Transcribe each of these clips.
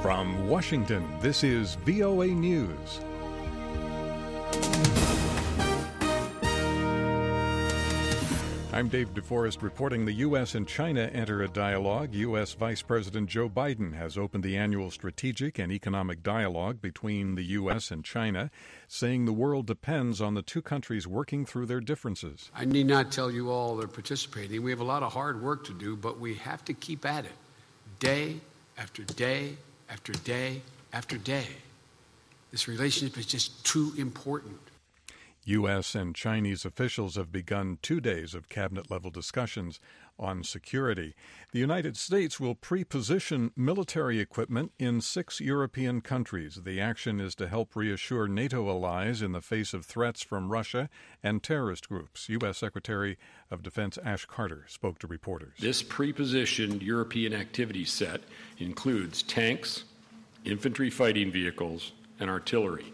From Washington, this is VOA News. I'm Dave DeForest reporting the U.S. and China enter a dialogue. U.S. Vice President Joe Biden has opened the annual strategic and economic dialogue between the U.S. and China, saying the world depends on the two countries working through their differences. I need not tell you all they're participating. We have a lot of hard work to do, but we have to keep at it, day after day after day after day. This relationship is just too important. U.S. and Chinese officials have begun 2 days of cabinet-level discussions on security. The United States will pre-position military equipment in 6 European countries. The action is to help reassure NATO allies in the face of threats from Russia and terrorist groups. U.S. Secretary of Defense Ash Carter spoke to reporters. This pre-positioned European activity set includes tanks, infantry fighting vehicles, and artillery.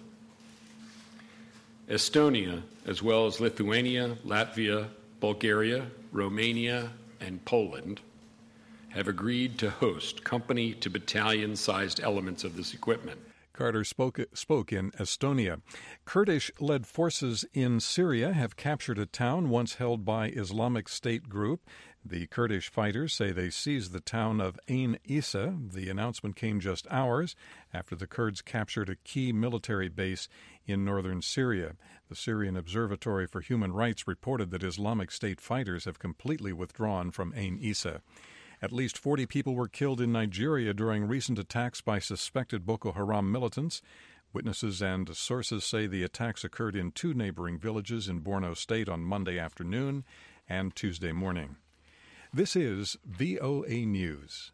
Estonia, as well as Lithuania, Latvia, Bulgaria, Romania, and Poland, have agreed to host company-to-battalion-sized elements of this equipment. Carter spoke in Estonia. Kurdish-led forces in Syria have captured a town once held by Islamic State group. The Kurdish fighters say they seized the town of Ain Issa. The announcement came just hours after the Kurds captured a key military base in northern Syria. The Syrian Observatory for Human Rights reported that Islamic State fighters have completely withdrawn from Ain Issa. At least 40 people were killed in Nigeria during recent attacks by suspected Boko Haram militants. Witnesses and sources say the attacks occurred in 2 neighboring villages in Borno State on Monday afternoon and Tuesday morning. This is VOA News.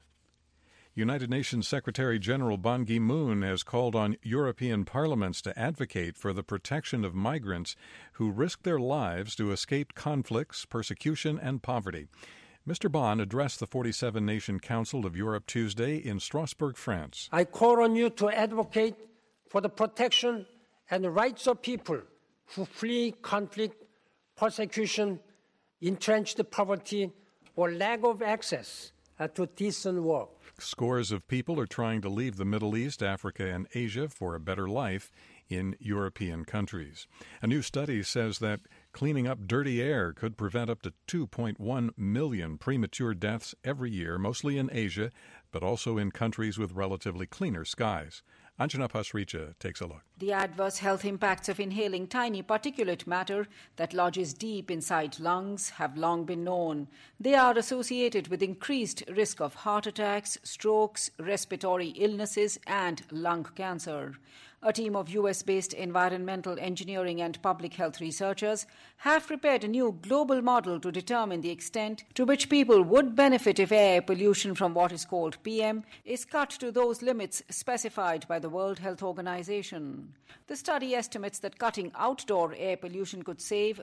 United Nations Secretary General Ban Ki-moon has called on European parliaments to advocate for the protection of migrants who risk their lives to escape conflicts, persecution, and poverty. Mr. Ban addressed the 47-nation Council of Europe Tuesday in Strasbourg, France. I call on you to advocate for the protection and the rights of people who flee conflict, persecution, entrenched poverty, or lack of access to decent work. Scores of people are trying to leave the Middle East, Africa, and Asia for a better life in European countries. A new study says that cleaning up dirty air could prevent up to 2.1 million premature deaths every year, mostly in Asia, but also in countries with relatively cleaner skies. Anjana Pasricha takes a look. The adverse health impacts of inhaling tiny particulate matter that lodges deep inside lungs have long been known. They are associated with increased risk of heart attacks, strokes, respiratory illnesses, and lung cancer. A team of US-based environmental engineering and public health researchers have prepared a new global model to determine the extent to which people would benefit if air pollution from what is called PM is cut to those limits specified by the World Health Organization. The study estimates that cutting outdoor air pollution could save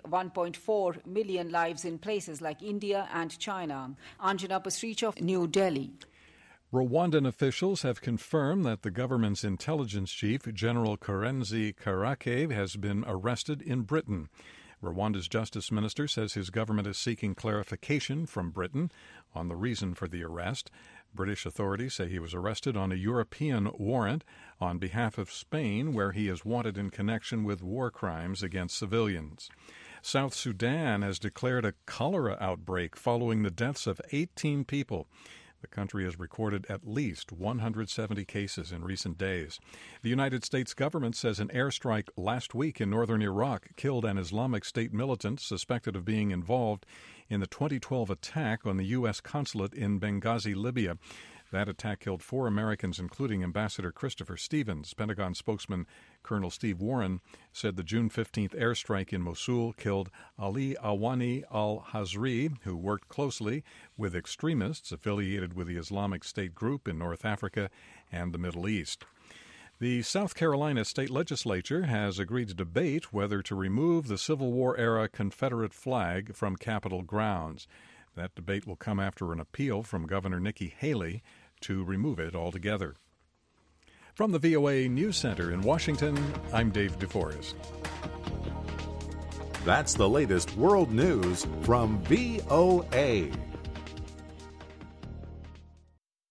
1.4 million lives in places like India and China. Anjana Pasricha, New Delhi. Rwandan officials have confirmed that the government's intelligence chief, General Karenzi Karake, has been arrested in Britain. Rwanda's justice minister says his government is seeking clarification from Britain on the reason for the arrest. British authorities say he was arrested on a European warrant on behalf of Spain, where he is wanted in connection with war crimes against civilians. South Sudan has declared a cholera outbreak following the deaths of 18 people. The country has recorded at least 170 cases in recent days. The United States government says an airstrike last week in northern Iraq killed an Islamic State militant suspected of being involved in the 2012 attack on the U.S. consulate in Benghazi, Libya. That attack killed 4 Americans, including Ambassador Christopher Stevens. Pentagon spokesman Colonel Steve Warren said the June 15th airstrike in Mosul killed Ali Awani al-Hazri, who worked closely with extremists affiliated with the Islamic State group in North Africa and the Middle East. The South Carolina state legislature has agreed to debate whether to remove the Civil War-era Confederate flag from Capitol grounds. That debate will come after an appeal from Governor Nikki Haley to remove it altogether. From the VOA News Center in Washington, I'm Dave DeForest. That's the latest world news from VOA.